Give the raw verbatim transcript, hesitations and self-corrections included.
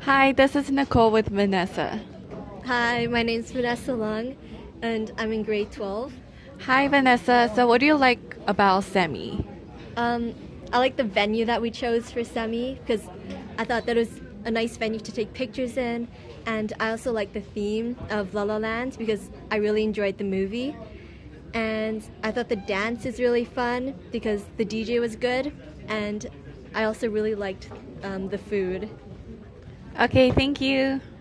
Hi, this is Nicole with Vanessa. Hi, my name's Vanessa Lung, and I'm in grade twelve. Hi, Vanessa. So, what do you like about SEMI? Um, I like the venue that we chose for SEMI because I thought that it was a nice venue to take pictures in, and I also like the theme of La La Land because I really enjoyed the movie. And I thought the dance is really fun because the D J was good, and I also really liked um, the food. Okay, thank you.